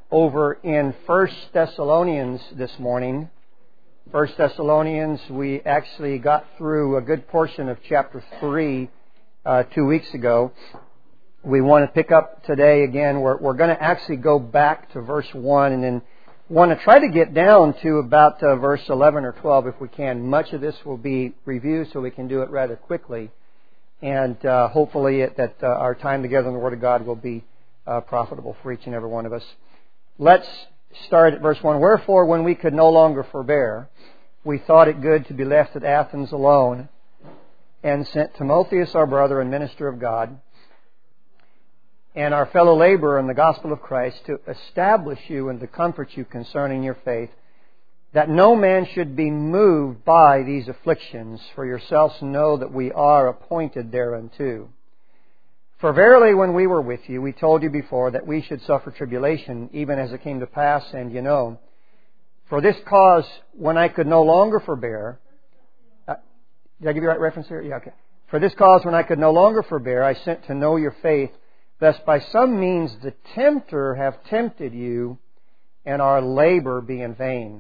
over in 1 Thessalonians this morning. 1 Thessalonians, we actually got through a good portion of chapter 3 2 weeks ago. We want to pick up today again. We're going to actually go back to verse 1 and then want to try to get down to about verse 11 or 12 if we can. Much of this will be reviewed so we can do it rather quickly. And hopefully our time together in the Word of God will be profitable for each and every one of us. Let's start at verse 1. Wherefore, when we could no longer forbear, we thought it good to be left at Athens alone, and sent Timotheus our brother and minister of God, and our fellow laborer in the gospel of Christ, to establish you and to comfort you concerning your faith, that no man should be moved by these afflictions, for yourselves know that we are appointed thereunto. For verily when we were with you, we told you before that we should suffer tribulation, even as it came to pass, and you know. For this cause, when I could no longer forbear... did I give you the right reference here? Yeah, okay. For this cause, when I could no longer forbear, I sent to know your faith, lest by some means the tempter have tempted you, and our labor be in vain.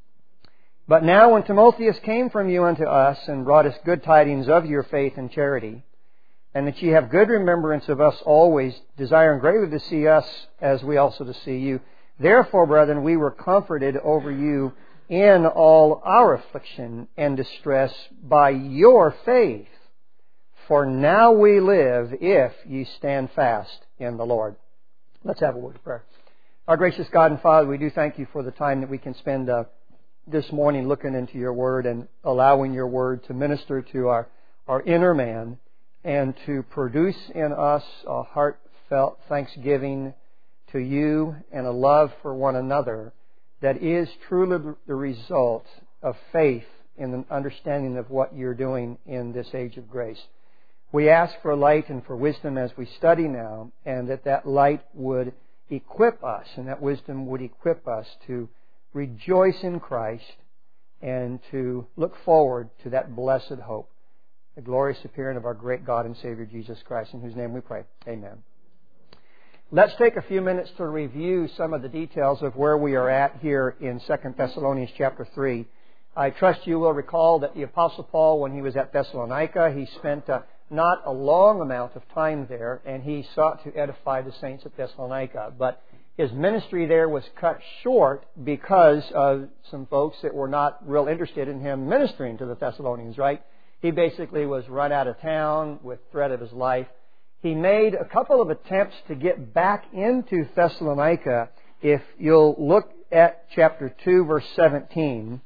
But now when Timotheus came from you unto us, and brought us good tidings of your faith and charity, and that ye have good remembrance of us always, desiring greatly to see us, as we also to see you. Therefore, brethren, we were comforted over you in all our affliction and distress by your faith. For now we live, if ye stand fast in the Lord. Let's have a word of prayer. Our gracious God and Father, we do thank you for the time that we can spend this morning looking into your Word and allowing your Word to minister to our inner man and to produce in us a heartfelt thanksgiving to you and a love for one another that is truly the result of faith in the understanding of what you're doing in this age of grace. We ask for light and for wisdom as we study now, and that light would equip us and that wisdom would equip us to rejoice in Christ and to look forward to that blessed hope, the glorious appearing of our great God and Savior Jesus Christ, in whose name we pray. Amen. Let's take a few minutes to review some of the details of where we are at here in 2 Thessalonians chapter 3. I trust you will recall that the Apostle Paul, when he was at Thessalonica, he spent not a long amount of time there, and he sought to edify the saints at Thessalonica. But his ministry there was cut short because of some folks that were not real interested in him ministering to the Thessalonians, right? He basically was run out of town with threat of his life. He made a couple of attempts to get back into Thessalonica. If you'll look at chapter 2, verse 17.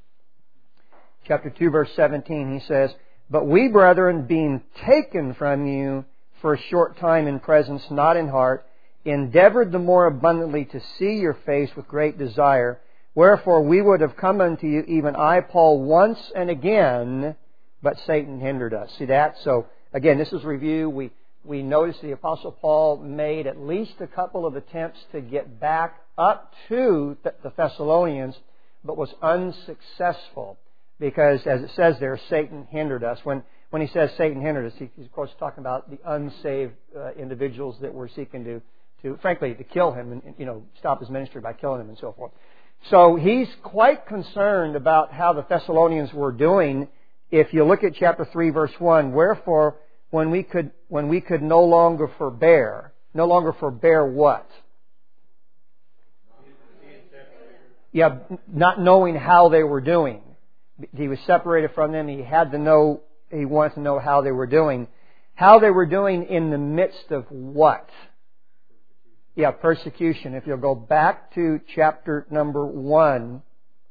Chapter 2, verse 17, he says, But we, brethren, being taken from you for a short time in presence, not in heart, endeavored the more abundantly to see your face with great desire. Wherefore we would have come unto you, even I, Paul, once and again, but Satan hindered us. See that? So, again, this is review. We noticed the Apostle Paul made at least a couple of attempts to get back up to the Thessalonians, but was unsuccessful because, as it says there, Satan hindered us. When he says Satan hindered us, he's of course talking about the unsaved individuals that were seeking to frankly, to kill him and stop his ministry by killing him and so forth. So he's quite concerned about how the Thessalonians were doing. If you look at chapter 3, verse 1, Wherefore, when we could no longer forbear what? Yeah, not knowing how they were doing. He was separated from them. He wanted to know how they were doing. How they were doing in the midst of what? Yeah, persecution. If you'll go back to chapter number 1,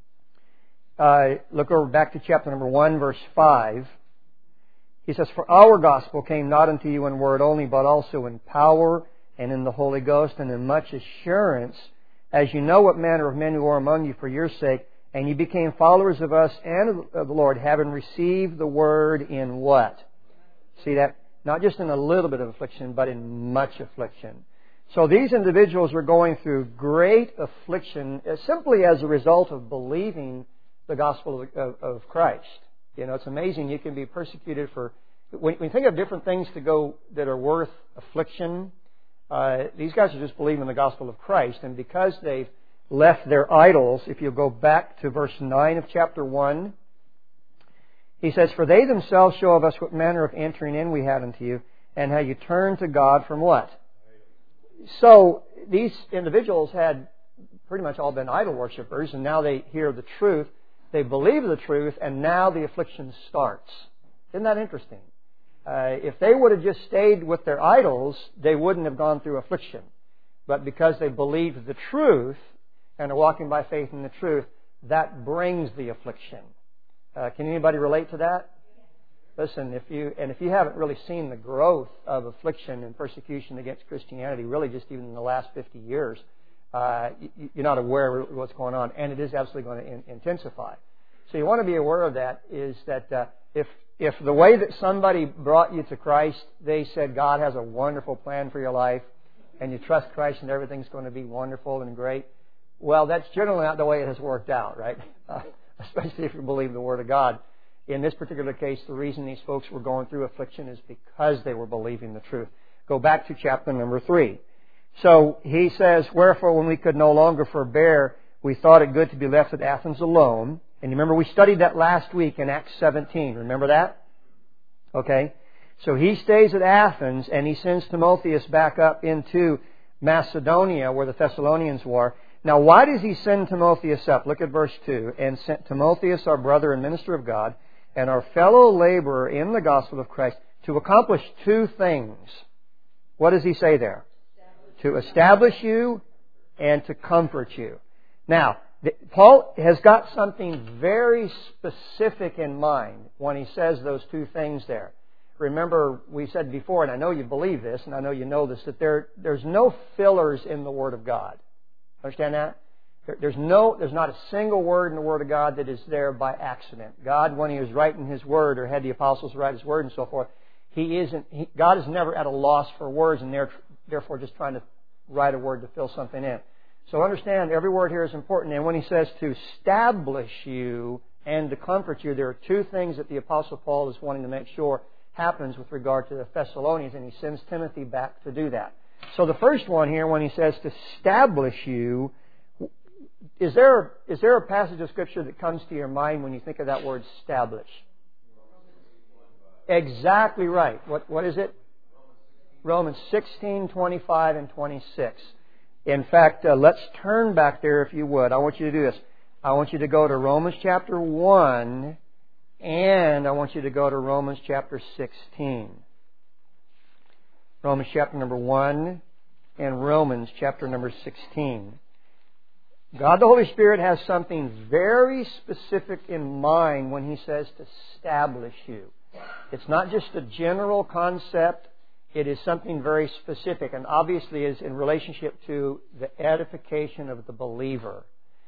look over back to chapter number 1, verse 5. He says, For our gospel came not unto you in word only, but also in power and in the Holy Ghost and in much assurance, as you know what manner of men we were among you for your sake, and you became followers of us and of the Lord, having received the word in what? See that? Not just in a little bit of affliction, but in much affliction. So these individuals were going through great affliction simply as a result of believing the gospel of Christ. It's amazing. You can be persecuted for... When you think of different things that are worth affliction, These guys are just believing in the gospel of Christ, and because they've left their idols, if you go back to verse 9 of chapter 1, he says, "For they themselves show of us what manner of entering in we had unto you, and how you turned to God from" what? So these individuals had pretty much all been idol worshippers, and now they hear the truth, they believe the truth, and now the affliction starts. Isn't that interesting? If they would have just stayed with their idols, they wouldn't have gone through affliction. But because they believed the truth and are walking by faith in the truth, that brings the affliction. Can anybody relate to that? Listen, if you haven't really seen the growth of affliction and persecution against Christianity, really just even in the last 50 years, you're not aware of what's going on, and it is absolutely going to intensify. So you want to be aware of that, is that if the way that somebody brought you to Christ, they said God has a wonderful plan for your life, and you trust Christ and everything's going to be wonderful and great, well, that's generally not the way it has worked out, right? Especially if you believe the Word of God. In this particular case, the reason these folks were going through affliction is because they were believing the truth. Go back to chapter number 3. So he says, "Wherefore, when we could no longer forbear, we thought it good to be left at Athens alone." And remember, we studied that last week in Acts 17. Remember that? Okay. So he stays at Athens, and he sends Timotheus back up into Macedonia, where the Thessalonians were. Now, why does he send Timotheus up? Look at verse 2. "And sent Timotheus, our brother and minister of God, and our fellow laborer in the gospel of Christ, to accomplish 2 things. What does he say there? To establish you and to comfort you. Now, Paul has got something very specific in mind when he says those 2 things there. Remember, we said before, and I know you believe this, and I know you know this, that there's no fillers in the Word of God. Understand that? There's not a single word in the Word of God that is there by accident. God, when He was writing His Word, or had the apostles write His Word and so forth, God is never at a loss for words, and therefore just trying to write a word to fill something in. So understand, every word here is important. And when he says to establish you and to comfort you, there are 2 things that the Apostle Paul is wanting to make sure happens with regard to the Thessalonians, and he sends Timothy back to do that. So the first one here, when he says to establish you, is there a passage of Scripture that comes to your mind when you think of that word establish? Exactly right. What is it? Romans 16, 25, and 26. In fact, let's turn back there if you would. I want you to do this. I want you to go to Romans chapter 1, and I want you to go to Romans chapter 16. Romans chapter number 1 and Romans chapter number 16. God the Holy Spirit has something very specific in mind when He says to establish you. It's not just a general concept. It is something very specific, and obviously is in relationship to the edification of the believer.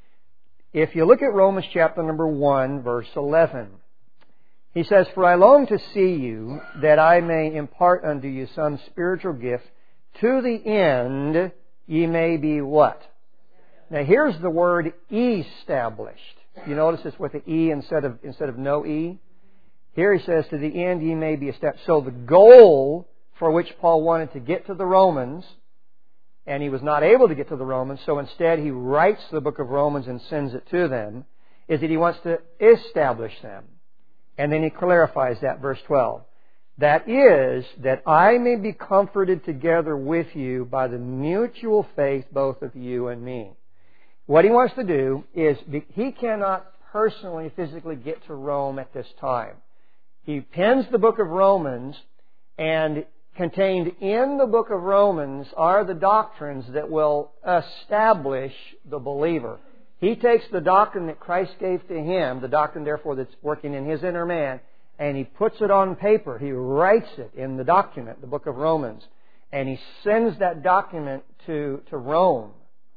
If you look at Romans chapter number 1, verse 11, he says, "For I long to see you, that I may impart unto you some spiritual gift, to the end ye may be" what? Now here's the word established. You notice it's with an E instead of no E? Here he says, "To the end ye may be established." So the goal for which Paul wanted to get to the Romans, and he was not able to get to the Romans, so instead he writes the book of Romans and sends it to them, is that he wants to establish them. And then he clarifies that, verse 12. "That is, that I may be comforted together with you by the mutual faith both of you and me." What he wants to do is, he cannot personally, physically get to Rome at this time. He pens the book of Romans, and contained in the book of Romans are the doctrines that will establish the believer. He takes the doctrine that Christ gave to him, the doctrine therefore that's working in his inner man, and he puts it on paper. He writes it in the document, the book of Romans, and he sends that document to Rome.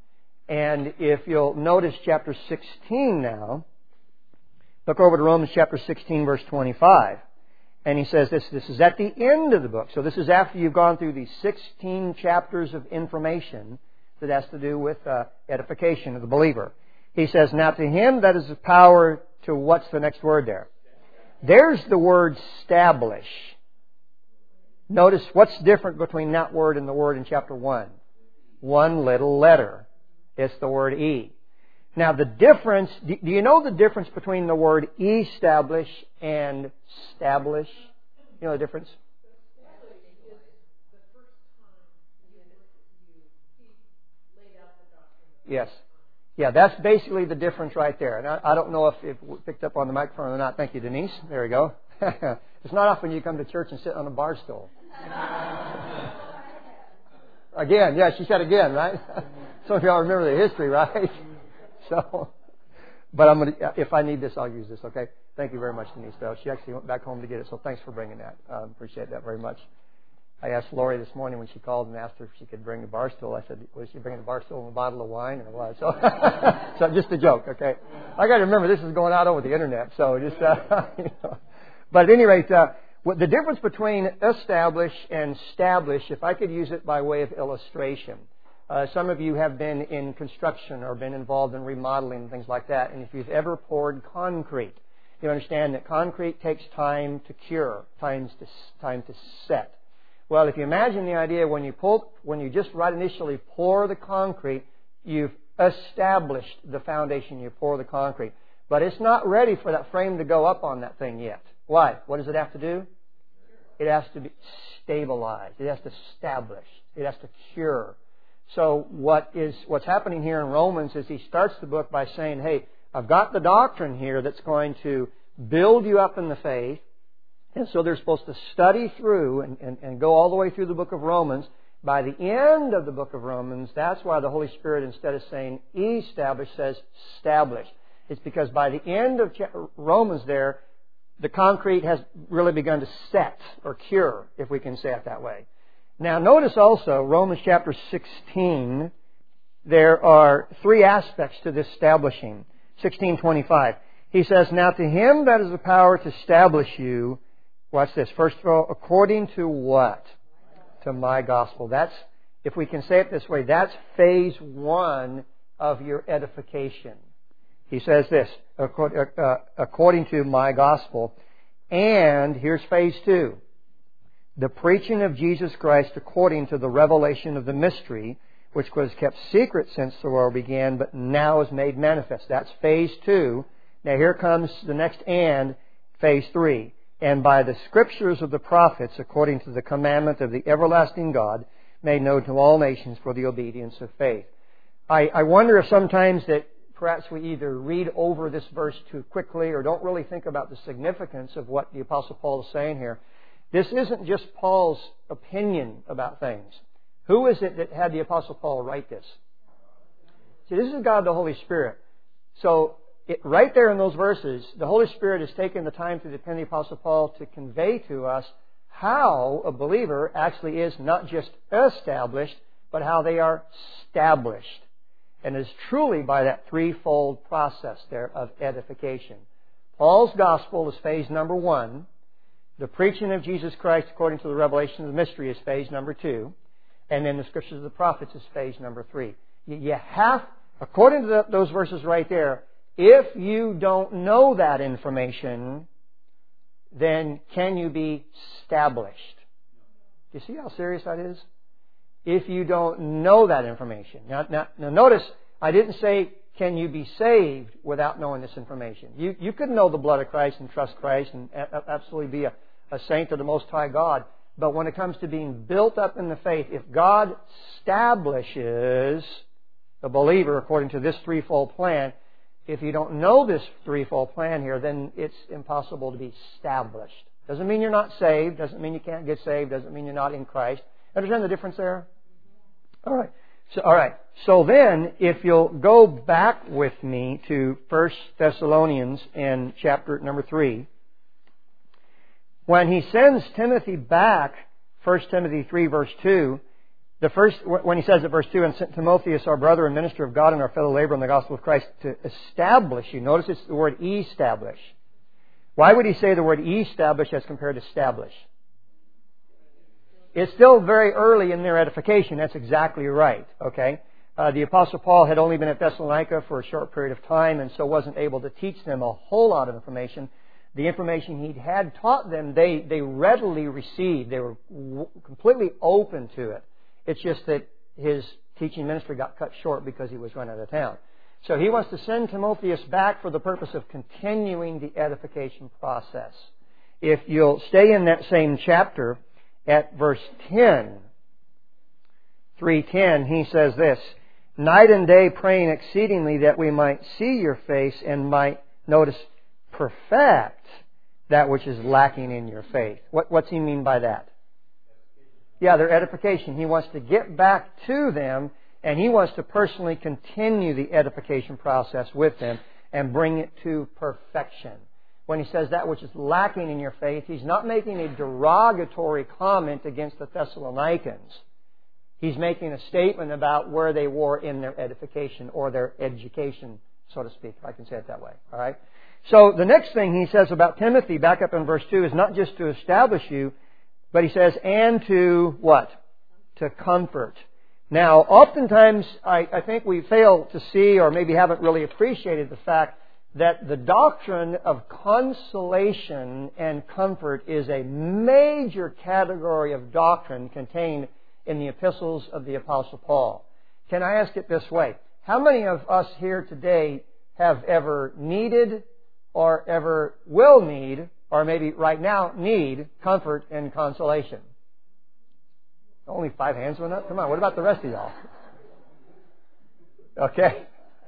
And if you'll notice chapter 16 now, look over to Romans chapter 16, verse 25. And he says this is at the end of the book. So this is after you've gone through these 16 chapters of information that has to do with edification of the believer. He says, "Now to him that is the power to," what's the next word there? There's the word "establish." Notice what's different between that word and the word in chapter 1. One little letter. It's the word E. Now the difference, do you know the difference between the word establish and establish? You know the difference? Yes. Yeah, that's basically the difference right there. And I don't know if it picked up on the microphone or not. Thank you, Denise. There we go. It's not often you come to church and sit on a bar stool. Again, yeah, she said again, right? Some of y'all remember the history, right? So, but I'm going to, if I need this, I'll use this, okay? Thank you very much, Denise, though. She actually went back home to get it, so thanks for bringing that. Appreciate that very much. I asked Lori this morning when she called and asked her if she could bring a bar stool. I said, was she bringing a bar stool and a bottle of wine or what? So, so just a joke, okay? I got to remember this is going out over the internet, so just, you know. But at any rate, what the difference between establish and establish, if I could use it by way of illustration. Some of you have been in construction or been involved in remodeling and things like that. And if you've ever poured concrete, you understand that concrete takes time to cure, time to set. Well, if you imagine the idea when you just right initially pour the concrete, you've established the foundation. You pour the concrete. But it's not ready for that frame to go up on that thing yet. Why? What does it have to do? It has to be stabilized. It has to establish. It has to cure. So what's happening here in Romans is he starts the book by saying, hey, I've got the doctrine here that's going to build you up in the faith. And so they're supposed to study through and go all the way through the book of Romans. By the end of the book of Romans, that's why the Holy Spirit, instead of saying establish, says establish. It's because by the end of Romans there, the concrete has really begun to set or cure, if we can say it that way. Now notice also, Romans chapter 16, there are three aspects to this establishing. 16:25. He says, now to him that is the power to establish you, watch this, first of all, according to what? To my gospel. That's, if we can say it this way, that's phase one of your edification. He says this, according to my gospel. And here's phase two. The preaching of Jesus Christ according to the revelation of the mystery, which was kept secret since the world began, but now is made manifest. That's phase two. Now here comes the next and, phase three. And by the scriptures of the prophets, according to the commandment of the everlasting God, made known to all nations for the obedience of faith. I wonder if sometimes that perhaps we either read over this verse too quickly or don't really think about the significance of what the Apostle Paul is saying here. This isn't just Paul's opinion about things. Who is it that had the Apostle Paul write this? See, this is God the Holy Spirit. So, right there in those verses, the Holy Spirit has taken the time through the pen of the Apostle Paul to convey to us how a believer actually is not just established, but how they are established. And it's truly by that threefold process there of edification. Paul's gospel is phase number one. The preaching of Jesus Christ according to the revelation of the mystery is phase number two. And then the scriptures of the prophets is phase number three. You have, according to those verses right there, if you don't know that information, then can you be established? Do you see how serious that is? If you don't know that information. Now notice, I didn't say, can you be saved without knowing this information? You could know the blood of Christ and trust Christ and absolutely be a saint of the Most High God. But when it comes to being built up in the faith, if God establishes the believer according to this threefold plan, if you don't know this threefold plan here, then it's impossible to be established. Doesn't mean you're not saved. Doesn't mean you can't get saved. Doesn't mean you're not in Christ. Understand the difference there? All right. So then, if you'll go back with me to 1 Thessalonians in chapter number 3, when he sends Timothy back, 1 Timothy 3 verse 2, when he says at verse 2, and sent Timotheus, our brother and minister of God and our fellow laborer in the gospel of Christ, to establish you. Notice it's the word establish. Why would he say the word establish as compared to establish? It's still very early in their edification. That's exactly right. Okay? The Apostle Paul had only been at Thessalonica for a short period of time and so wasn't able to teach them a whole lot of information. The information He had taught them, they readily received. They were completely open to it. It's just that His teaching ministry got cut short because He was run out of town. So He wants to send Timotheus back for the purpose of continuing the edification process. If you'll stay in that same chapter at verse 10, 3:10, he says this, night and day praying exceedingly that we might see your face and might, notice, perfect that which is lacking in your faith. What's he mean by that? Yeah, their edification. He wants to get back to them, and He wants to personally continue the edification process with them and bring it to perfection. When He says that which is lacking in your faith, He's not making a derogatory comment against the Thessalonians. He's making a statement about where they were in their edification or their education, so to speak, if I can say it that way. All right? So the next thing he says about Timothy, back up in verse 2, is not just to establish you, but he says, and to what? To comfort. Now, oftentimes, I think we fail to see or maybe haven't really appreciated the fact that the doctrine of consolation and comfort is a major category of doctrine contained in the epistles of the Apostle Paul. Can I ask it this way? How many of us here today have ever needed or ever will need, or maybe right now need, comfort and consolation? Only 5 hands went up? Come on, what about the rest of y'all? Okay.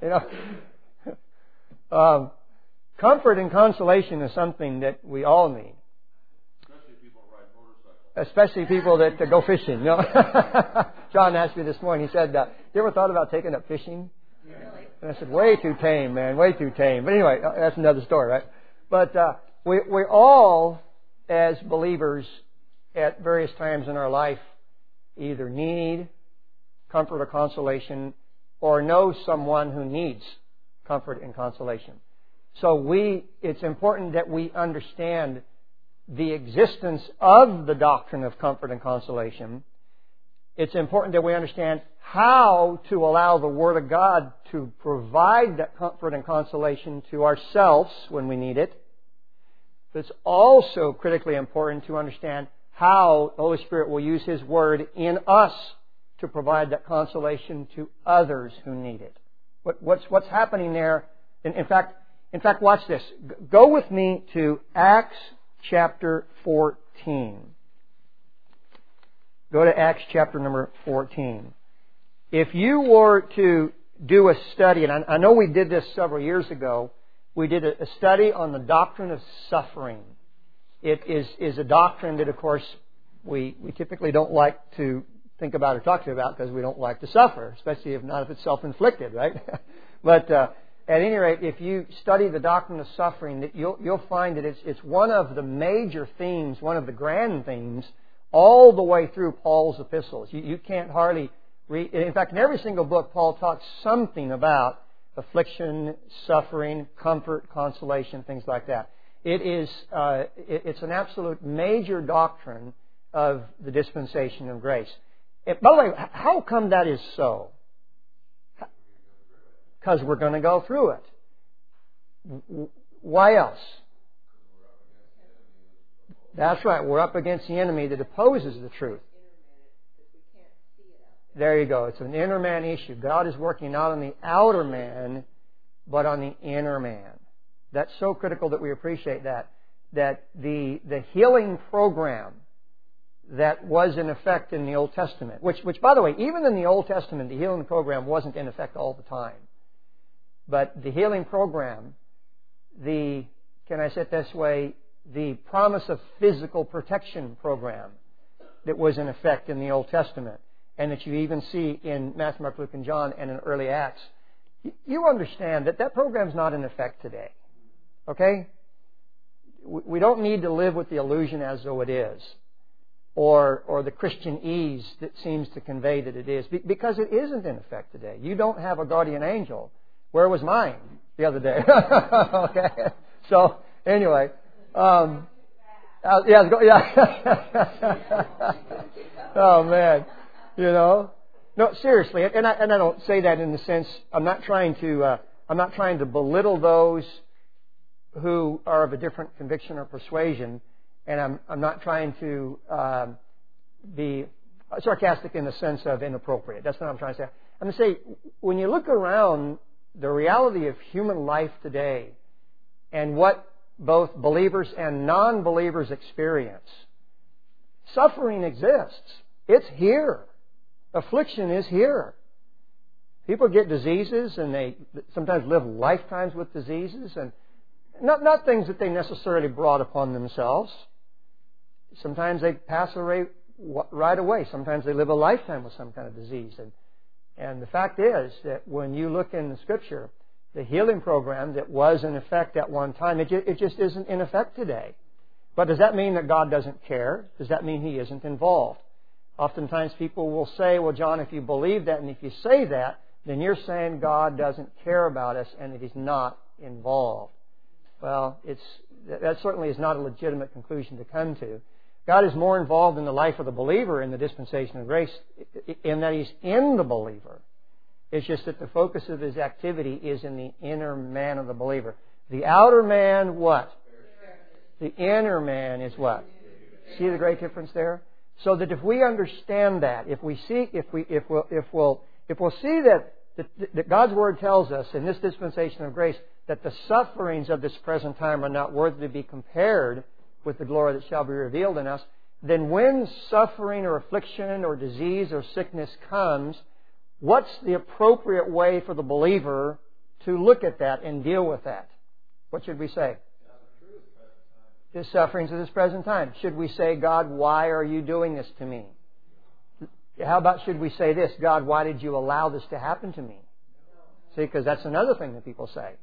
Comfort and consolation is something that we all need. Especially people that go fishing. You know? John asked me this morning, he said, you ever thought about taking up fishing? Really? And I said, way too tame, man, way too tame. But anyway, that's another story, right? But we all, as believers, at various times in our life, either need comfort or consolation, or know someone who needs comfort and consolation. So it's important that we understand the existence of the doctrine of comfort and consolation. It's important that we understand how to allow the Word of God to provide that comfort and consolation to ourselves when we need it. But it's also critically important to understand how the Holy Spirit will use His Word in us to provide that consolation to others who need it. What's happening there? In fact, watch this. Go with me to Acts chapter 14. Go to Acts chapter number 14. If you were to do a study, and I know we did this several years ago, we did a study on the doctrine of suffering. It is a doctrine that, of course, we typically don't like to think about or talk to about because we don't like to suffer, especially if it's self-inflicted, right? But at any rate, if you study the doctrine of suffering, that you'll find that it's one of the major themes, one of the grand themes, all the way through Paul's epistles. You can't hardly read. In fact, in every single book, Paul talks something about affliction, suffering, comfort, consolation, things like that. It's an absolute major doctrine of the dispensation of grace. By the way, how come that is so? Because we're going to go through it. Why else? That's right. We're up against the enemy that opposes the truth. There you go. It's an inner man issue. God is working not on the outer man, but on the inner man. That's so critical that we appreciate that. That the healing program that was in effect in the Old Testament, which by the way, even in the Old Testament, the healing program wasn't in effect all the time. But the healing program, can I say it this way, the promise of physical protection program that was in effect in the Old Testament, and that you even see in Matthew, Mark, Luke, and John, and in early Acts, you understand that program's not in effect today. Okay? We don't need to live with the illusion as though it is, or the Christian ease that seems to convey that it is, because it isn't in effect today. You don't have a guardian angel. Where was mine the other day? Okay. So anyway, yeah. Oh man, no, seriously, and I don't say that in the sense I'm not trying to belittle those who are of a different conviction or persuasion, and I'm not trying to be sarcastic in the sense of inappropriate. That's what I'm trying to say. I'm going to say, when you look around the reality of human life today and what both believers and non-believers experience, suffering exists. It's here. Affliction is here. People get diseases, and they sometimes live lifetimes with diseases, and not things that they necessarily brought upon themselves. Sometimes they pass away right away. Sometimes they live a lifetime with some kind of disease. And the fact is that when you look in the Scripture, the healing program that was in effect at one time, it just isn't in effect today. But does that mean that God doesn't care? Does that mean He isn't involved? Oftentimes people will say, well, John, if you believe that and if you say that, then you're saying God doesn't care about us and that He's not involved. Well, that certainly is not a legitimate conclusion to come to. God is more involved in the life of the believer in the dispensation of grace in that He's in the believer. It's just that the focus of His activity is in the inner man of the believer. The outer man, what? The inner man is what? See the great difference there? So that if we understand that, if we'll see that God's Word tells us in this dispensation of grace that the sufferings of this present time are not worthy to be compared with the glory that shall be revealed in us, then when suffering or affliction or disease or sickness comes, what's the appropriate way for the believer to look at that and deal with that? What should we say? The sufferings of this present time. Should we say, God, why are you doing this to me? How about should we say this, God, why did you allow this to happen to me? See, because that's another thing that people say.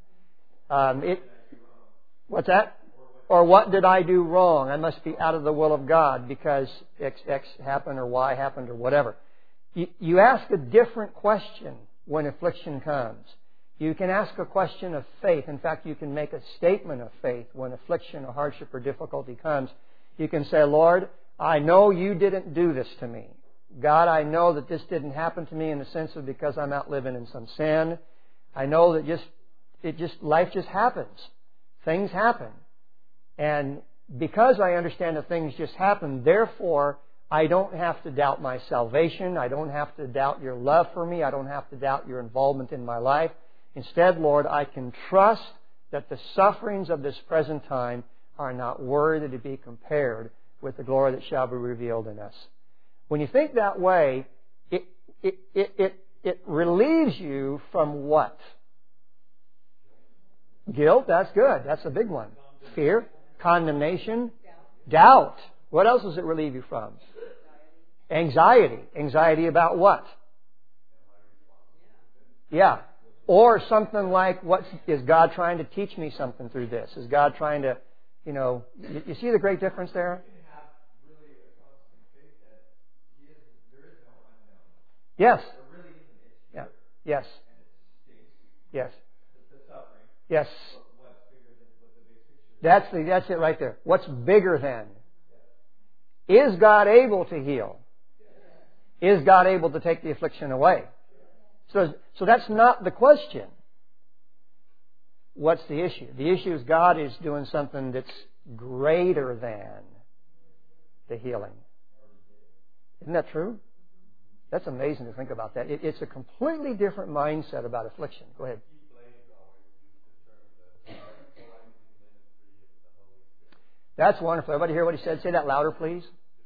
What's that? Or what did I do wrong? I must be out of the will of God because X happened or Y happened or whatever. You ask a different question when affliction comes. You can ask a question of faith. In fact, you can make a statement of faith when affliction or hardship or difficulty comes. You can say, Lord, I know you didn't do this to me. God, I know that this didn't happen to me in the sense of because I'm out living in some sin. I know that life just happens. Things happen. And because I understand that things just happen, therefore, I don't have to doubt my salvation. I don't have to doubt your love for me. I don't have to doubt your involvement in my life. Instead, Lord, I can trust that the sufferings of this present time are not worthy to be compared with the glory that shall be revealed in us. When you think that way, it relieves you from what? Guilt, that's good. That's a big one. Fear, condemnation, doubt. What else does it relieve you from? Anxiety. Anxiety about what? Yeah. Or something like, is God trying to teach me something through this? Is God trying to, you see the great difference there? Yes. Yeah. Yes. Yes. Yes. That's it right there. What's bigger than? Is God able to heal? Is God able to take the affliction away? So that's not the question. What's the issue? The issue is God is doing something that's greater than the healing. Isn't that true? That's amazing to think about that. It's a completely different mindset about affliction. Go ahead. That's wonderful. Everybody hear what he said? Say that louder, please.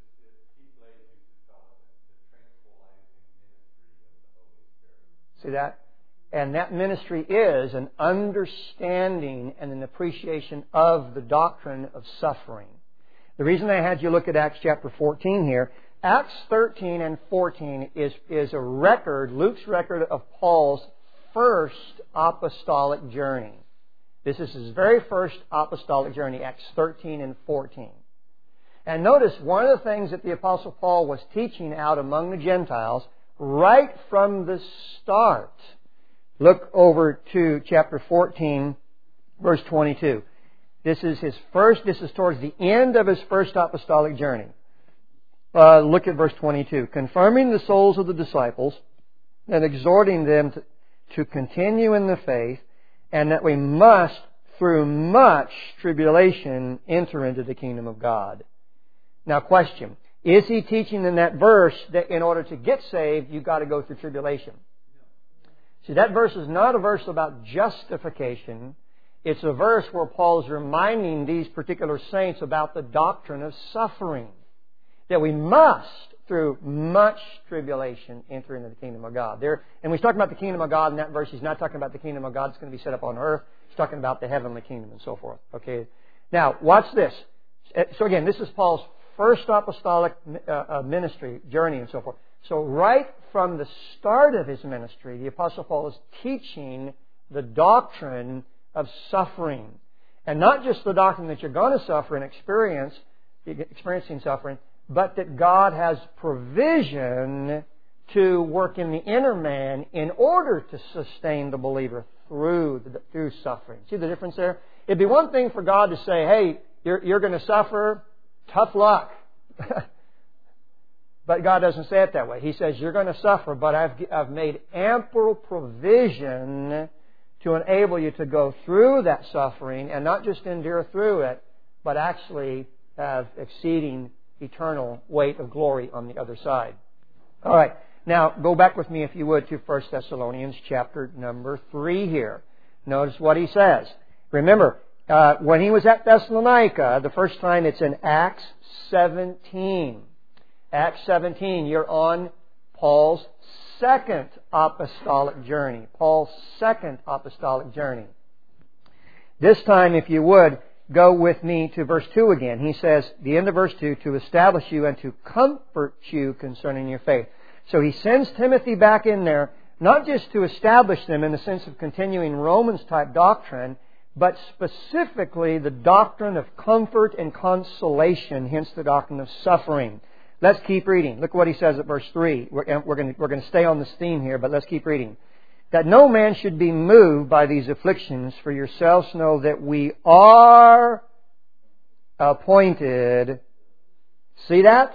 See that? And that ministry is an understanding and an appreciation of the doctrine of suffering. The reason I had you look at Acts chapter 14 here, Acts 13 and 14 is a record, Luke's record of Paul's first apostolic journey. This is his very first apostolic journey, Acts 13 and 14. And notice one of the things that the Apostle Paul was teaching out among the Gentiles right from the start. Look over to chapter 14, verse 22. This is towards the end of his first apostolic journey. Look at verse 22. Confirming the souls of the disciples and exhorting them to continue in the faith, and that we must through much tribulation enter into the kingdom of God. Now question, is he teaching in that verse that in order to get saved, you've got to go through tribulation? See, that verse is not a verse about justification. It's a verse where Paul is reminding these particular saints about the doctrine of suffering. That we must, through much tribulation, enter into the kingdom of God. And he's talking about the kingdom of God in that verse. He's not talking about the kingdom of God that's going to be set up on earth. He's talking about the heavenly kingdom and so forth. Okay. Now, watch this. So again, this is Paul's first apostolic ministry, journey and so forth. So right from the start of his ministry, the Apostle Paul is teaching the doctrine of suffering. And not just the doctrine that you're going to suffer and experiencing suffering, but that God has provision to work in the inner man in order to sustain the believer through suffering. See the difference there? It'd be one thing for God to say, hey, you're going to suffer, tough luck. But God doesn't say it that way. He says, you're going to suffer, but I've made ample provision to enable you to go through that suffering and not just endure through it, but actually have exceeding eternal weight of glory on the other side. All right. Now, go back with me, if you would, to 1 Thessalonians chapter number 3 here. Notice what he says. Remember, when he was at Thessalonica, the first time, it's in Acts 17. Acts 17, you're on Paul's second apostolic journey. Paul's second apostolic journey. This time, if you would, go with me to verse 2 again. He says, the end of verse 2, to establish you and to comfort you concerning your faith. So he sends Timothy back in there, not just to establish them in the sense of continuing Romans-type doctrine, but specifically the doctrine of comfort and consolation, hence the doctrine of suffering. Let's keep reading. Look what he says at verse 3. We're going to stay on this theme here, but let's keep reading. That no man should be moved by these afflictions, for yourselves know that we are appointed. See that?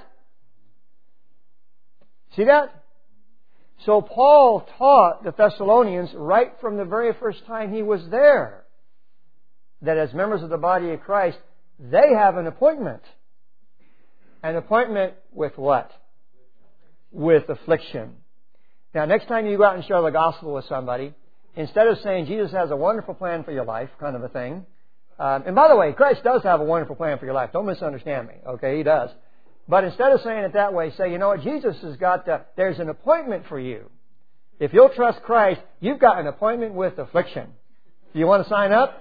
See that? So Paul taught the Thessalonians right from the very first time he was there that as members of the body of Christ, they have an appointment. An appointment with what? With affliction. Now, next time you go out and share the gospel with somebody, instead of saying Jesus has a wonderful plan for your life, kind of a thing, and by the way, Christ does have a wonderful plan for your life. Don't misunderstand me. Okay, He does. But instead of saying it that way, say, you know what, Jesus has got, there's an appointment for you. If you'll trust Christ, you've got an appointment with affliction. Do you want to sign up?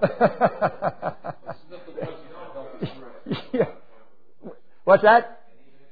Yeah. What's that?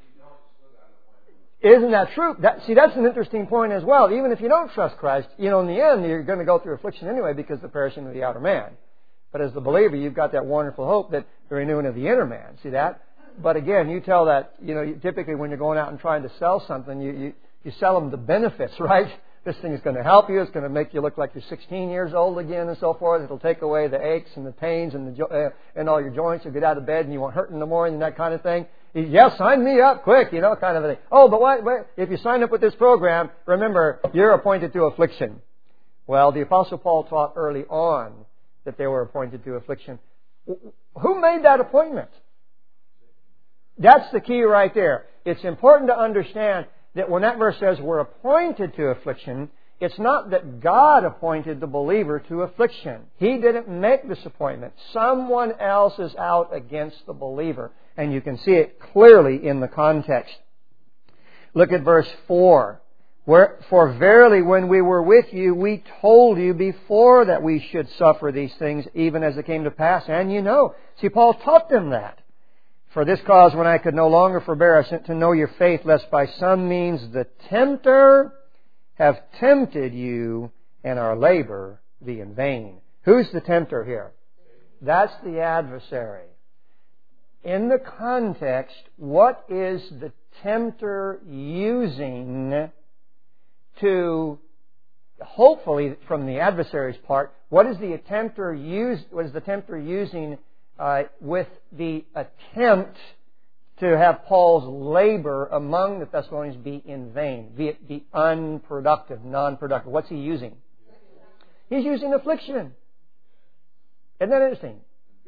Isn't that true? That's an interesting point as well. Even if you don't trust Christ, in the end, you're going to go through affliction anyway because of the perishing of the outer man. But as the believer, you've got that wonderful hope that the renewing of the inner man. See that? But again, you tell that, typically when you're going out and trying to sell something, you sell them the benefits, right? This thing is going to help you. It's going to make you look like you're 16 years old again and so forth. It'll take away the aches and the pains and all your joints. You'll get out of bed and you won't hurt in the morning and that kind of thing. Yes, sign me up quick, kind of a thing. Oh, but wait, if you sign up with this program, remember, you're appointed to affliction. Well, the Apostle Paul taught early on that they were appointed to affliction. Who made that appointment? That's the key right there. It's important to understand that when that verse says we're appointed to affliction, it's not that God appointed the believer to affliction. He didn't make this appointment. Someone else is out against the believer. And you can see it clearly in the context. Look at verse 4. For verily when we were with you, we told you before that we should suffer these things, even as it came to pass. And See, Paul taught them that. For this cause, when I could no longer forbear, I sent to know your faith, lest by some means the tempter have tempted you, and our labor be in vain. Who's the tempter here? That's the adversary. In the context, what is the tempter using to, hopefully from the adversary's part, what is the tempter using with the attempt to have Paul's labor among the Thessalonians be in vain, be unproductive, non-productive? What's he using? He's using affliction. Isn't that interesting?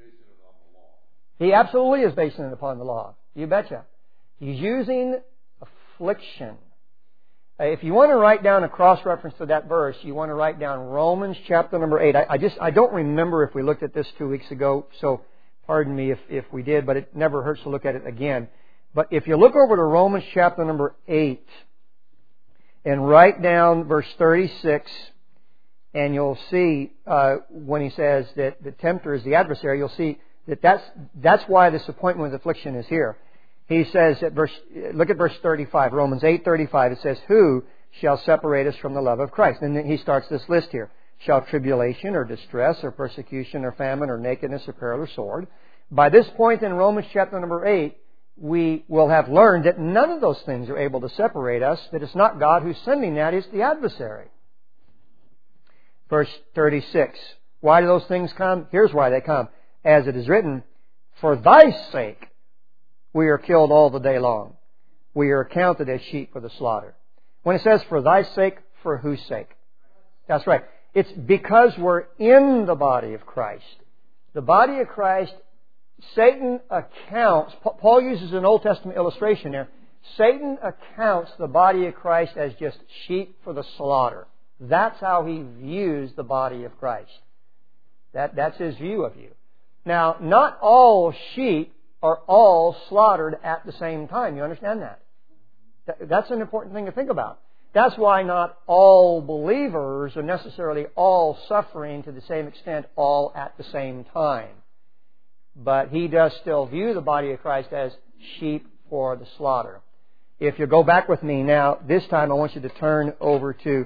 He absolutely is basing it upon the law. You betcha. He's using affliction. If you want to write down a cross-reference to that verse, you want to write down Romans chapter number 8. I don't remember if we looked at this 2 weeks ago, so pardon me if we did, but it never hurts to look at it again. But if you look over to Romans chapter number 8 and write down verse 36, and you'll see when he says that the tempter is the adversary, you'll see that that's why this appointment with affliction is here. He says, look at verse 35, Romans 8:35. It says, "Who shall separate us from the love of Christ?" And then he starts this list here. "Shall tribulation or distress or persecution or famine or nakedness or peril or sword?" By this point in Romans chapter number 8, we will have learned that none of those things are able to separate us, that it's not God who's sending that, it's the adversary. Verse 36. Why do those things come? Here's why they come. "As it is written, for thy sake we are killed all the day long. We are accounted as sheep for the slaughter." When it says for thy sake, for whose sake? That's right. It's because we're in the body of Christ. The body of Christ, Satan accounts, Paul uses an Old Testament illustration there. Satan accounts the body of Christ as just sheep for the slaughter. That's how he views the body of Christ. That's his view of you. Now, not all sheep are all slaughtered at the same time. You understand that? That's an important thing to think about. That's why not all believers are necessarily all suffering to the same extent all at the same time. But he does still view the body of Christ as sheep for the slaughter. If you go back with me now, this time I want you to turn over to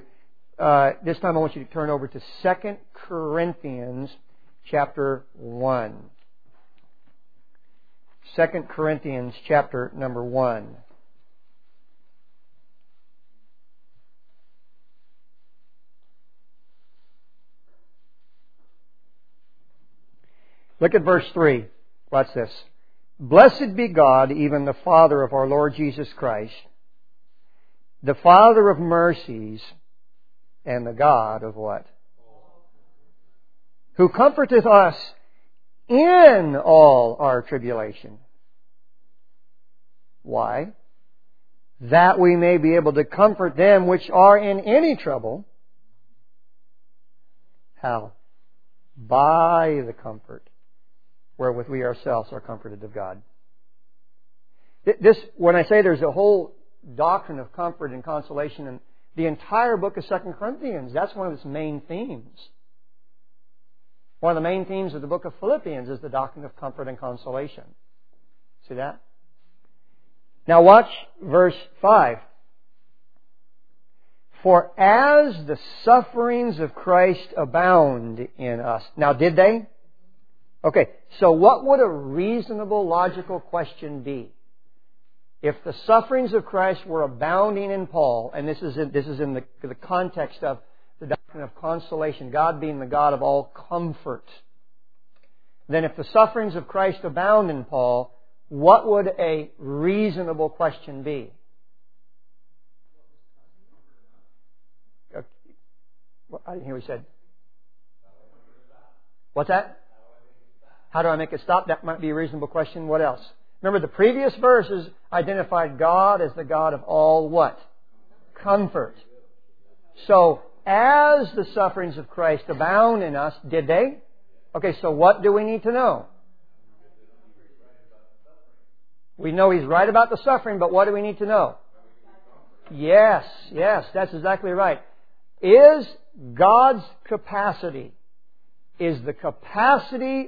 2 Corinthians chapter 1. 2 Corinthians chapter number 1. Look at verse 3. Watch this. "Blessed be God, even the Father of our Lord Jesus Christ, the Father of mercies, and the God of" what? "Who comforteth us in all our tribulation." Why? "That we may be able to comfort them which are in any trouble." How? "By the comfort wherewith we ourselves are comforted of God." This, when I say there's a whole doctrine of comfort and consolation in the entire book of 2 Corinthians, that's one of its main themes. One of the main themes of the book of Philippians is the doctrine of comfort and consolation. See that? Now watch verse 5. "For as the sufferings of Christ abound in us." Now, did they? Okay, so what would a reasonable, logical question be? If the sufferings of Christ were abounding in Paul, and this is in the context of the doctrine of consolation, God being the God of all comfort, then if the sufferings of Christ abound in Paul, what would a reasonable question be? I didn't hear what he said. What's that? How do I make it stop? That might be a reasonable question. What else? Remember, the previous verses identified God as the God of all what? Comfort. So, as the sufferings of Christ abound in us, did they? Okay, so what do we need to know? We know He's right about the suffering, but what do we need to know? Yes, that's exactly right. Is God's capacity, is the capacities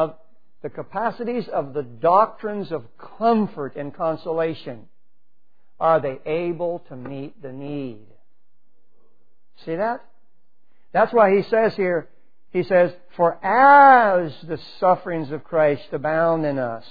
of the doctrines of comfort and consolation, are they able to meet the need? See that? That's why he says here, he says, "For as the sufferings of Christ abound in us,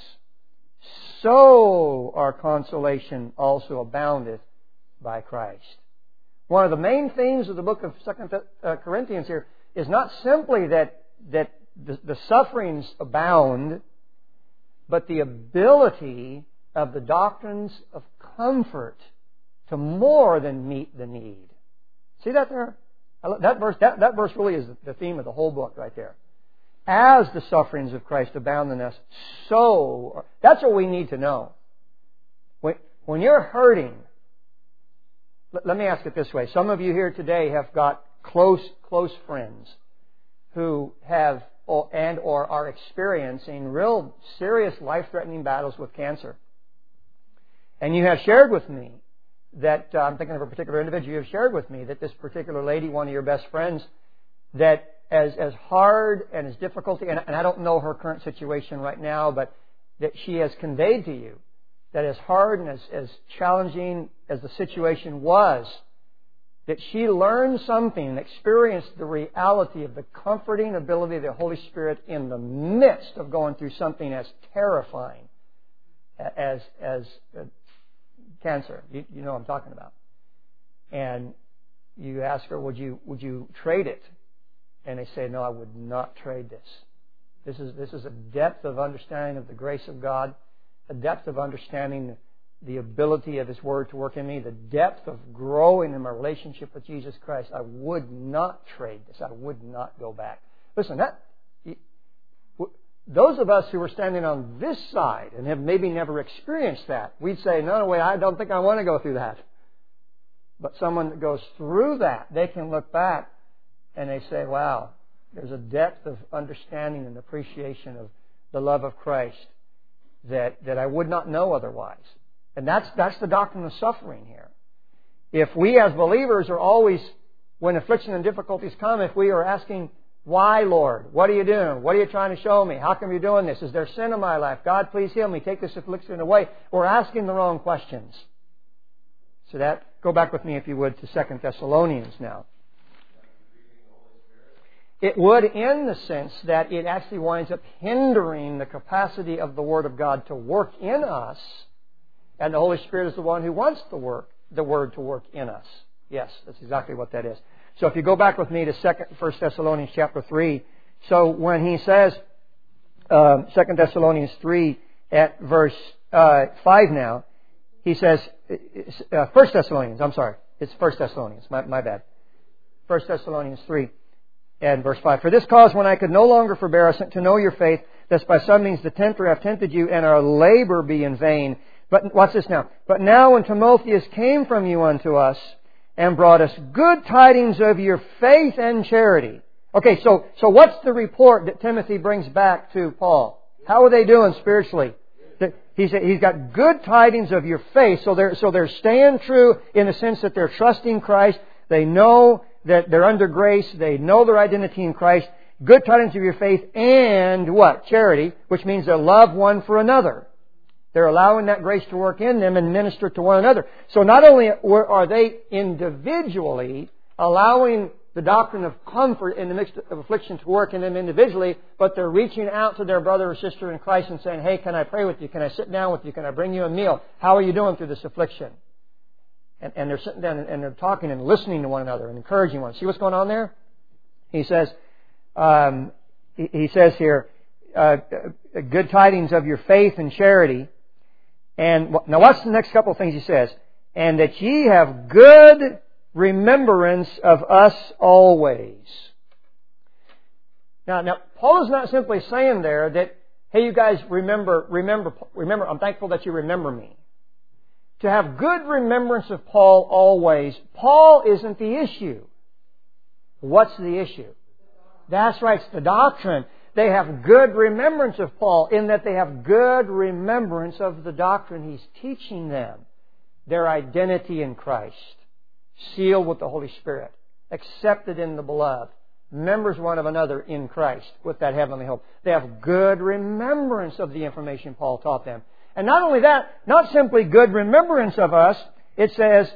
so our consolation also aboundeth by Christ." One of the main themes of the book of 2 Corinthians here is not simply that the sufferings abound, but the ability of the doctrines of comfort to more than meet the need. See that there? That verse really is the theme of the whole book right there. as the sufferings of Christ abound in us, so... That's what we need to know. When you're hurting, let me ask it this way. Some of you here today have got close friends who have or are experiencing real serious life-threatening battles with cancer. And you have shared with me that, I'm thinking of a particular individual, you have shared with me that this particular lady, one of your best friends, that as hard and as difficult, and I don't know her current situation right now, but that she has conveyed to you that as hard and as challenging as the situation was, that she learned something and experienced the reality of the comforting ability of the Holy Spirit in the midst of going through something as terrifying as cancer. You know what I'm talking about. And you ask her, would you trade it? And they say, no, I would not trade this. This is a depth of understanding of the grace of God, a depth of understanding the ability of His Word to work in me, the depth of growing in my relationship with Jesus Christ. I would not trade this. I would not go back. Listen, those of us who are standing on this side and have maybe never experienced that, we'd say, no way, I don't think I want to go through that. But someone that goes through that, they can look back and they say, wow, there's a depth of understanding and appreciation of the love of Christ that I would not know otherwise. And that's the doctrine of suffering here. If we as believers are always, when affliction and difficulties come, if we are asking, why, Lord? What are you doing? What are you trying to show me? How come you're doing this? Is there sin in my life? God, please heal me. Take this affliction away. We're asking the wrong questions. So go back with me, if you would, to 2 Thessalonians now. It would in the sense that it actually winds up hindering the capacity of the Word of God to work in us, and the Holy Spirit is the one who wants the Word to work in us. Yes, that's exactly what that is. So if you go back with me to 1 Thessalonians chapter 3, so when he says, 2 Thessalonians 3 at verse 5 now, he says, 1 Thessalonians, I'm sorry, it's 1 Thessalonians, my bad. 1 Thessalonians 3 and verse 5. For this cause, when I could no longer forbear, I sent to know your faith, lest by some means the tempter have tempted you, and our labor be in vain. But watch this now. But now when Timotheus came from you unto us, and brought us good tidings of your faith and charity. Okay, so what's the report that Timothy brings back to Paul? How are they doing spiritually? He's got good tidings of your faith, so they're staying true in the sense that they're trusting Christ. They know that they're under grace. They know their identity in Christ. Good tidings of your faith and what? Charity, which means they love one for another. They're allowing that grace to work in them and minister to one another. So not only are they individually allowing the doctrine of comfort in the midst of affliction to work in them individually, but they're reaching out to their brother or sister in Christ and saying, hey, can I pray with you? Can I sit down with you? Can I bring you a meal? How are you doing through this affliction? And they're sitting down and they're talking and listening to one another and encouraging one. See what's going on there? He says here, good tidings of your faith and charity. And now watch the next couple of things he says. And that ye have good remembrance of us always. Now Paul is not simply saying there that, hey, you guys remember, I'm thankful that you remember me. To have good remembrance of Paul always, Paul isn't the issue. What's the issue? That's right, it's the doctrine. They have good remembrance of Paul in that they have good remembrance of the doctrine he's teaching them. Their identity in Christ. Sealed with the Holy Spirit. Accepted in the Beloved. Members one of another in Christ with that heavenly hope. They have good remembrance of the information Paul taught them. And not only that, not simply good remembrance of us, it says,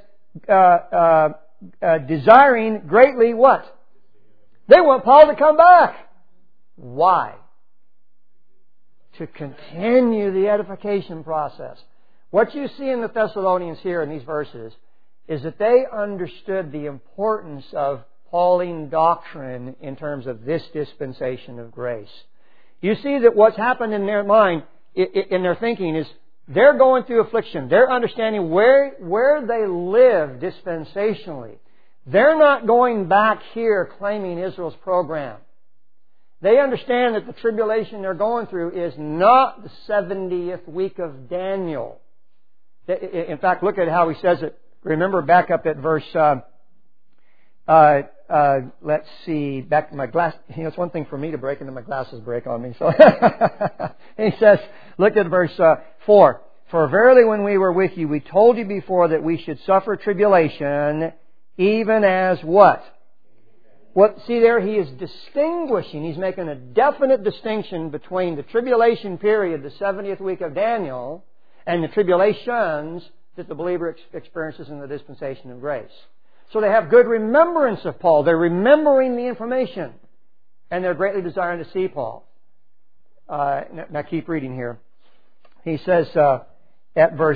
desiring greatly what? They want Paul to come back. Why? To continue the edification process. What you see in the Thessalonians here in these verses is that they understood the importance of Pauline doctrine in terms of this dispensation of grace. You see that what's happened in their mind, in their thinking, is they're going through affliction. They're understanding where they live dispensationally. They're not going back here claiming Israel's program. They understand that the tribulation they're going through is not the 70th week of Daniel. In fact, look at how he says it. Remember back up at verse, let's see, back to my glass. You know, it's one thing for me to break and then my glasses break on me. So he says, look at verse 4. For verily when we were with you, we told you before that we should suffer tribulation, even as what? See there, he is distinguishing. He's making a definite distinction between the tribulation period, the 70th week of Daniel, and the tribulations that the believer experiences in the dispensation of grace. So they have good remembrance of Paul. They're remembering the information. And they're greatly desiring to see Paul. Now keep reading here. He says at verse...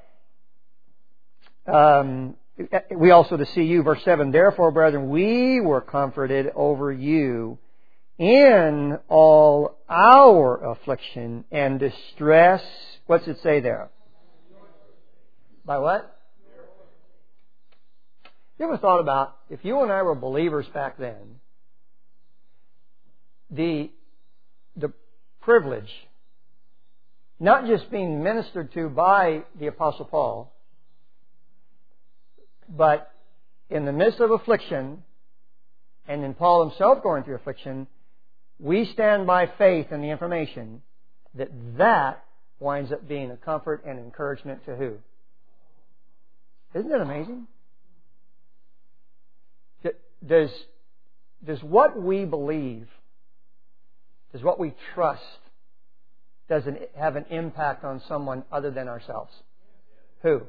we also to see you, verse 7, therefore, brethren, we were comforted over you in all our affliction and distress. What's it say there? By what? You ever thought about, if you and I were believers back then, the privilege, not just being ministered to by the Apostle Paul, but in the midst of affliction, and in Paul himself going through affliction, we stand by faith in the information that winds up being a comfort and encouragement to who? Isn't that amazing? Does what we believe, does what we trust, does it have an impact on someone other than ourselves? Who?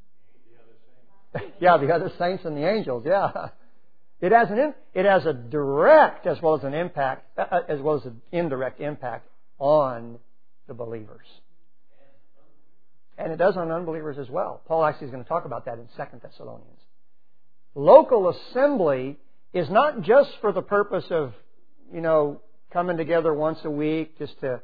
Yeah, the other saints and the angels. Yeah, it has a direct as well as an impact, as well as an indirect impact on the believers, and it does on unbelievers as well. Paul actually is going to talk about that in 2 Thessalonians. Local assembly is not just for the purpose of, coming together once a week just to,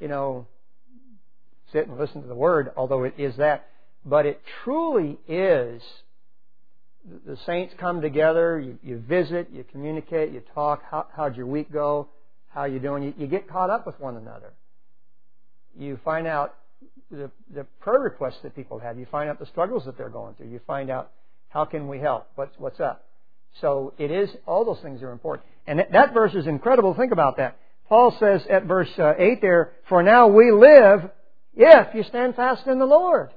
sit and listen to the Word, although it is that, but it truly is. The saints come together, you visit, you communicate, you talk. How'd your week go? How are you doing? You get caught up with one another. You find out the prayer requests that people have. You find out the struggles that they're going through. You find out how can we help? What's up? So it is, all those things are important. And that verse is incredible. Think about that. Paul says at verse 8 there, for now we live if you stand fast in the Lord.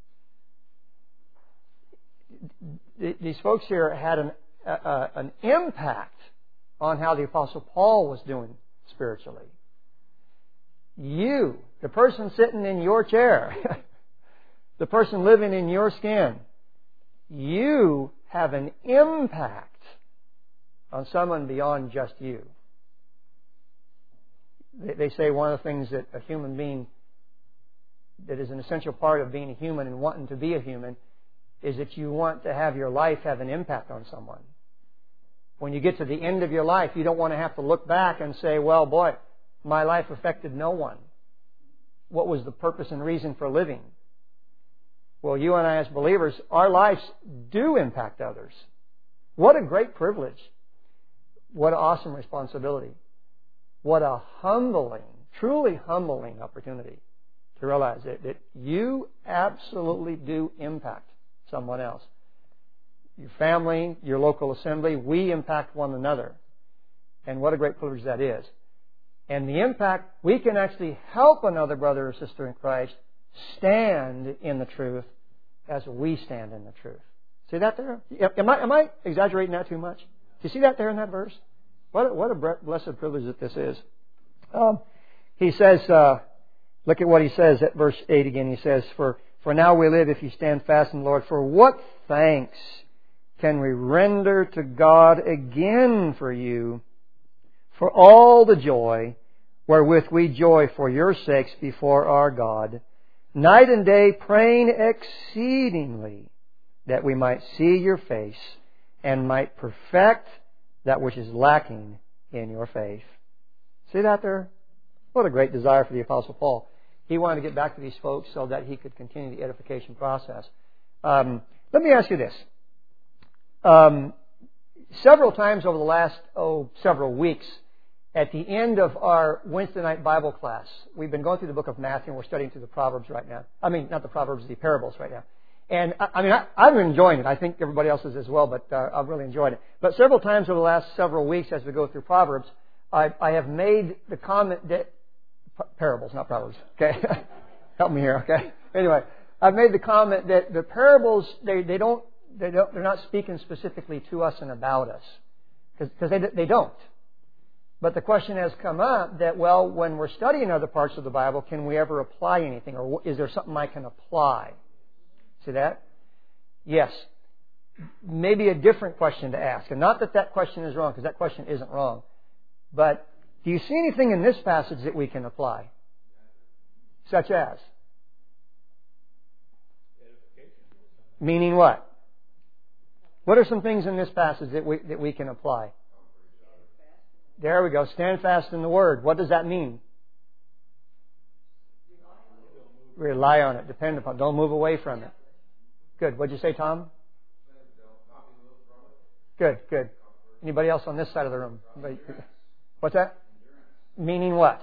These folks here had an impact on how the Apostle Paul was doing spiritually. You, the person sitting in your chair, the person living in your skin, you have an impact on someone beyond just you. They say one of the things that a human being, that is an essential part of being a human and wanting to be a human, is that you want to have your life have an impact on someone. When you get to the end of your life, you don't want to have to look back and say, well, boy, my life affected no one. What was the purpose and reason for living? Well, you and I as believers, our lives do impact others. What a great privilege. What an awesome responsibility. What a humbling, truly humbling opportunity to realize that you absolutely do impact someone else. Your family, your local assembly, we impact one another. And what a great privilege that is. And the impact, we can actually help another brother or sister in Christ stand in the truth as we stand in the truth. See that there? Am I exaggerating that too much? Do you see that there in that verse? What a blessed privilege that this is. He says, look at what he says at verse 8 again. He says, For now we live if you stand fast in the Lord. For what thanks can we render to God again for you, for all the joy wherewith we joy for your sakes before our God, night and day praying exceedingly that we might see your face and might perfect that which is lacking in your faith. See that there? What a great desire for the Apostle Paul. He wanted to get back to these folks so that he could continue the edification process. Let me ask you this. Several times over the last, several weeks, At the end of our Wednesday night Bible class, we've been going through the book of Matthew, and we're studying through the Proverbs right now. I mean, not the Proverbs, the parables right now. And I'm enjoying it. I think everybody else is as well, but I've really enjoyed it. But several times over the last several weeks as we go through Proverbs, I have made the comment that parables, not Proverbs. Okay, help me here. Okay. Anyway, I've made the comment that the parables they're not speaking specifically to us and about us because they don't. But the question has come up that, well, when we're studying other parts of the Bible, can we ever apply anything? Or is there something I can apply? See that? Yes. Maybe a different question to ask. And not that that question is wrong, because that question isn't wrong. But do you see anything in this passage that we can apply? Such as? Meaning what? What are some things in this passage that we can apply? There we go. Stand fast in the Word. What does that mean? Rely on it. Depend upon it. Don't move away from it. Good. What'd you say, Tom? Good, good. Anybody else on this side of the room? What's that? Meaning what?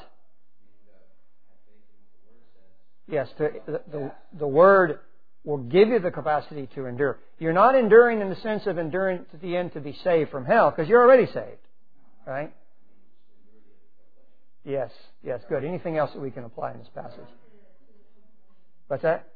Yes, the Word will give you the capacity to endure. You're not enduring in the sense of enduring to the end to be saved from hell, because you're already saved. Right? Yes, yes, good. Anything else that we can apply in this passage? What's that?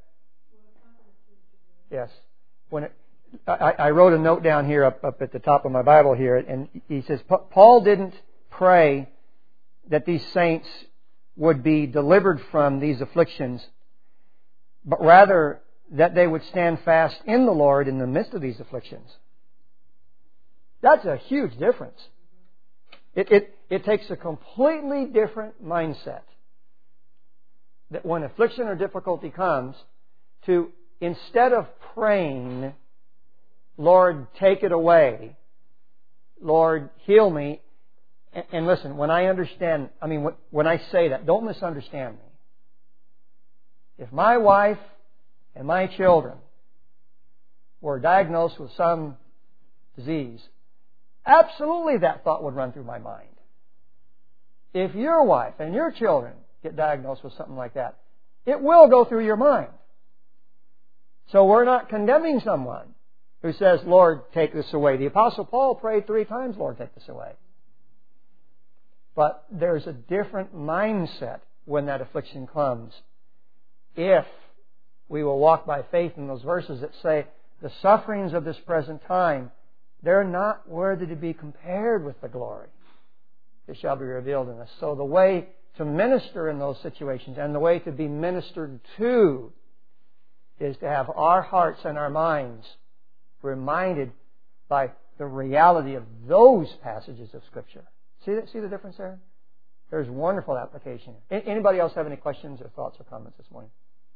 Yes. I wrote a note down here up at the top of my Bible here, and he says, Paul didn't pray that these saints would be delivered from these afflictions, but rather that they would stand fast in the Lord in the midst of these afflictions. That's a huge difference. It takes a completely different mindset. That when affliction or difficulty comes, to instead of praying, Lord, take it away, Lord, heal me. And listen, when I understand, when I say that, don't misunderstand me. If my wife and my children were diagnosed with some disease, absolutely that thought would run through my mind. If your wife and your children get diagnosed with something like that, it will go through your mind. So we're not condemning someone who says, Lord, take this away. The Apostle Paul prayed 3 times, Lord, take this away. But there's a different mindset when that affliction comes. If we will walk by faith in those verses that say, the sufferings of this present time, they're not worthy to be compared with the glory that shall be revealed in us. So the way to minister in those situations and the way to be ministered to is to have our hearts and our minds reminded by the reality of those passages of Scripture. See the difference there? There's wonderful application. Anybody else have any questions or thoughts or comments this morning?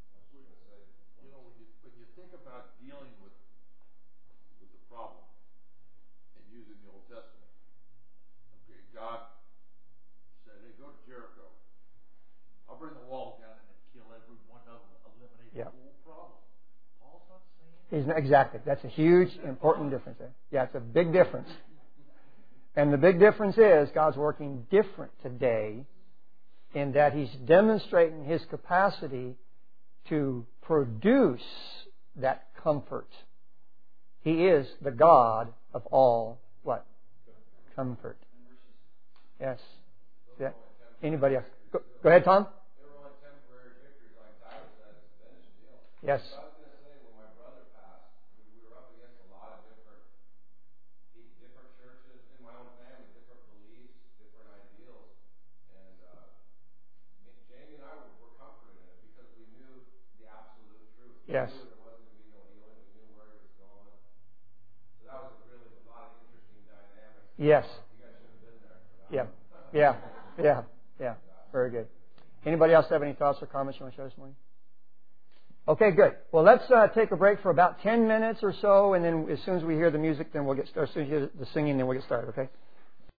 When you think about dealing with the problem and using the Old Testament, okay, God said, hey, go to Jericho. I'll bring the wall down and kill every one of them, eliminate the whole problem. Paul's not saying that. Exactly. That's a huge, important difference there. Yeah, it's a big difference. And the big difference is God's working different today in that He's demonstrating His capacity to produce that comfort. He is the God of all what? Comfort. Yes. Yeah. Anybody else? Go ahead, Tom. There were only temporary victories, like Tyler said, it's a finished deal. Yes. I was going to say, when my brother passed, we were up against a lot of different churches in my own family, different beliefs, different ideals. And Jamie and I were comforted in it because we knew the absolute truth. Yes. We knew there wasn't going to be no healing. We knew where he was going. So that was really a lot of interesting dynamics. Yes. You guys should have been there for that. Yeah. Very good. Anybody else have any thoughts or comments you want to share this morning? Okay, good. Well, let's take a break for about 10 minutes or so, and then as soon as we hear the music, then we'll get started. As soon as you hear the singing, then we'll get started, okay?